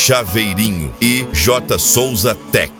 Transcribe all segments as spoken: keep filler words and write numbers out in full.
Chaveirinho e J Souza Tech.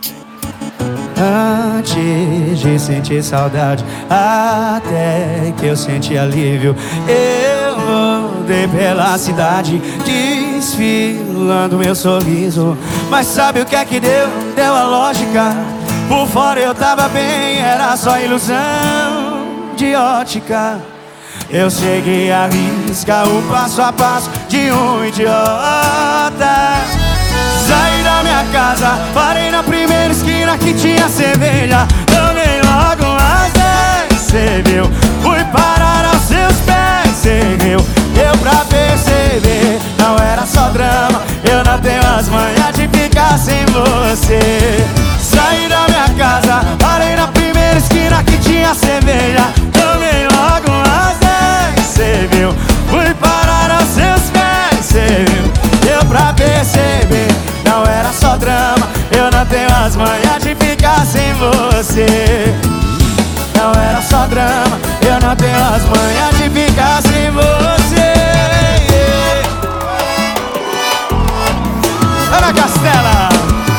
Antes de sentir saudade, até que eu senti alívio, eu andei pela cidade desfilando meu sorriso. Mas sabe o que é que deu? Deu a lógica. Por fora eu tava bem, era só ilusão de ótica. Eu cheguei a risca o passo a passo de um idiota. Saí da minha casa, parei na primeira esquina que tinha cerveja. Tomei logo umas dez, cê viu? Fui parar aos seus pés, cê viu? Deu pra perceber, não era só drama. Eu não tenho as manhas de ficar sem você. Saí da minha casa, parei na primeira esquina que tinha cerveja. Tomei logo umas dez, cê viu? Fui parar aos seus pés, cê viu? Deu pra perceber, não era só drama. Eu não tenho as manhas de ficar sem você. Não era só drama, eu não tenho as manhas de ficar sem você. Ana Castela.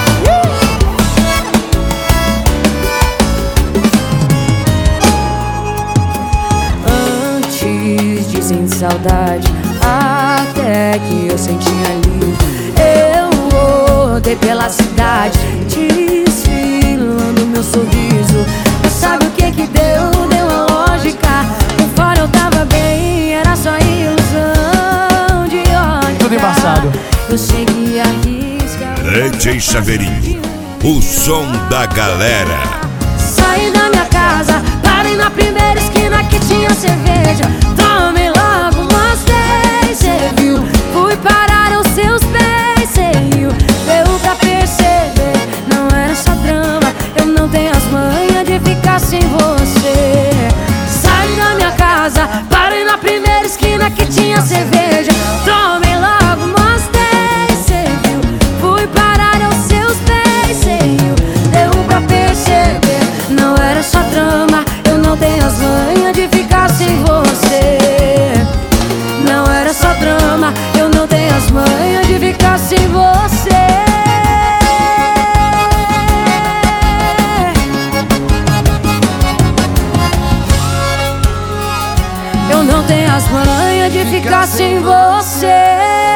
Antes de sentir saudade, até que eu senti alívio, eu rodei pela cidade desfilando meu sorriso. Mas sabe o que que deu? Deu a lógica. Por fora eu tava bem, era só ilusão de ótica. Tudo embaçado. Eu segui a risca. D J Chaveirinho, o som da galera. Saí da minha casa, parei na primeira esquina que tinha cerveja. Tomei logo umas dez, cê viu? Fui parar aos seus pés, cê riu? Deu pra perceber, não era só drama. Eu não tenho as manhas de ficar sem você. Saí da minha casa, parei na primeira esquina que tinha cerveja. Tomei logo umas dez, cê viu? Fui parar aos seus pés, cê riu? Deu pra perceber, não era só drama. Eu não tenho as manhas de ficar sem você. Não era só drama, eu não tenho as manhas de ficar sem você. Eu não tenho as manhas de ficar sem você.